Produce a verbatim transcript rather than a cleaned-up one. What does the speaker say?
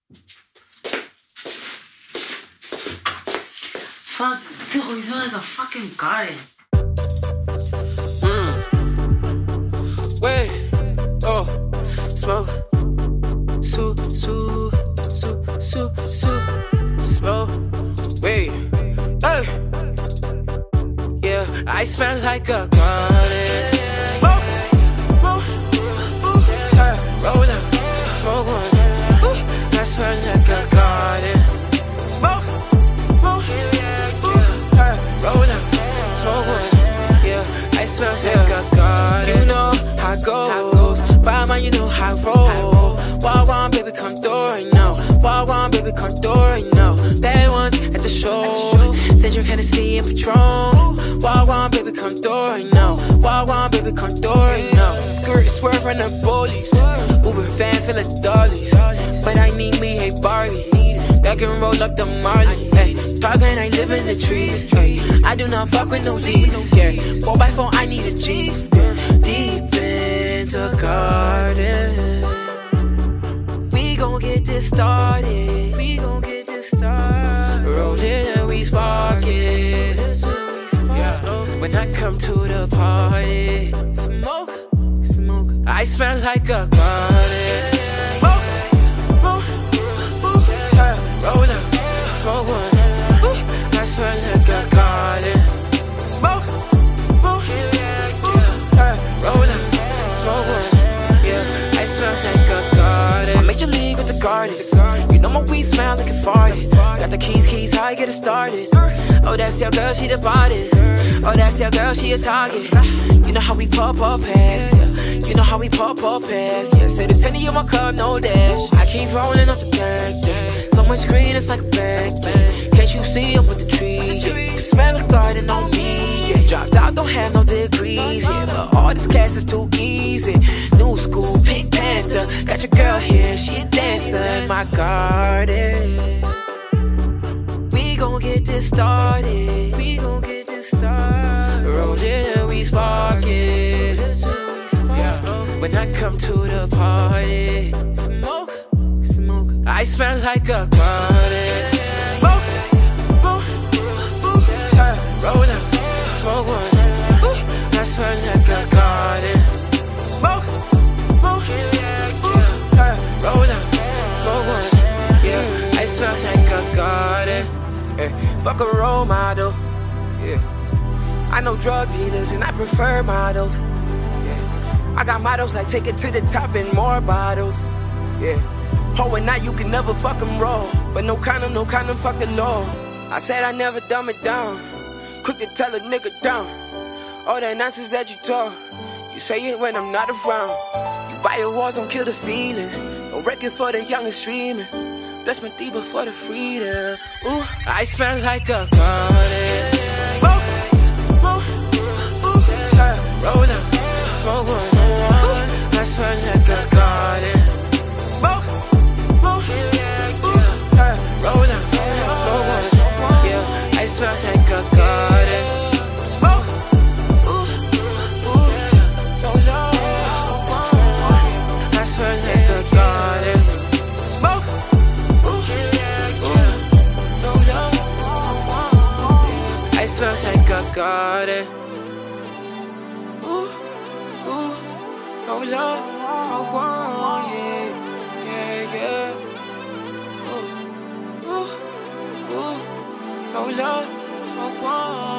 Fuck, dude, you smell like a fucking garden. Mm. Wait, oh, smoke. Su, su, su, su, su, smoke. Wait, hey. Yeah, I smell like a garden. Smoke, smoke, ooh, hey. Roll up, smoke one. Ooh, I smell like a garden. Smoke, smoke, ooh, hey. Roll up, smoke one. Yeah, I smell like a garden. You know how it goes. Bye, you know how I roll. Walk on, baby, come through right now. Walk on, baby, come through right now. That one's at the show. Then you kinda see in Patron. Walk on, baby, come through right now. Walk on, baby, come through right now. Skirt, swerve, run the bullies. Uber fans feel like dollies. But I need me a Barbie that can roll up the Marley. Hey, talking, I live in the trees. Hey, I do not fuck with no leaves. Yeah, four by four, I need a G. Deep in the garden. We gon' get this started. We gon' get this started. Rollin' and we spark it. Yeah. When I come to the party, smoke, smoke. I smell like a garden. Smoke, smoke, ooh, hey. Roll up, smoke one. Ooh, I smell like a garden. Smoke, smoke, ooh, hey. Roll up, smoke one. Yeah, I smell like a garden. Major league with the garden. You know my weed smell like a farted. Got the keys, keys, how I get it started. Oh, that's your girl, she the baddest. Oh, that's your girl, she a target. You know how we pop up past, yeah. You know how we pop up past, yeah. Say there's Henny in my cup, no dash. I keep rolling off the back, yeah. So much green, it's like a bag, yeah. Can't you see up with the trees, yeah. Smell the garden on me, yeah. Dropped out, don't have no degrees, yeah. But all this class is too easy. New school, Pink Panther. Got your girl here, she a dancer in my garden. We gon' get this started. We gon' get this started. Rollin' and we spark it. Yeah. When I come to the party, smoke, smoke. I smell like a garden. Smoke, smoke, ooh, hey. Roll up, smoke one. Ooh, I smell like a garden. Smoke, smoke, ooh, hey. Roll up, smoke one. Yeah, I smell like a garden. Hey, fuck a role model. Yeah, I know drug dealers and I prefer models. Yeah, I got models like take it to the top and more bottles. Yeah, oh, and now you can never fuck them raw. But no condom, no condom, fuck the law. I said I never dumb it down. Quick to tell a nigga down. All that nonsense that you talk, you say it when I'm not around. You buy your walls, don't kill the feeling. No record for the young and streaming. Bless my diva for the freedom. Ooh, I smell like a garden. Smoke, smoke, ooh, hey. Roll up, smoke one. Ooh, I smell like a garden. Smoke, smoke, ooh, hey. Roll up, smoke one. Yeah, I smell like a garden. Smoke, ooh, ooh, roll up, I smell like a garden. Smoke. I smell like a garden. Ooh, ooh, no love for one, yeah, yeah, yeah. Ooh, ooh, ooh, no love for one.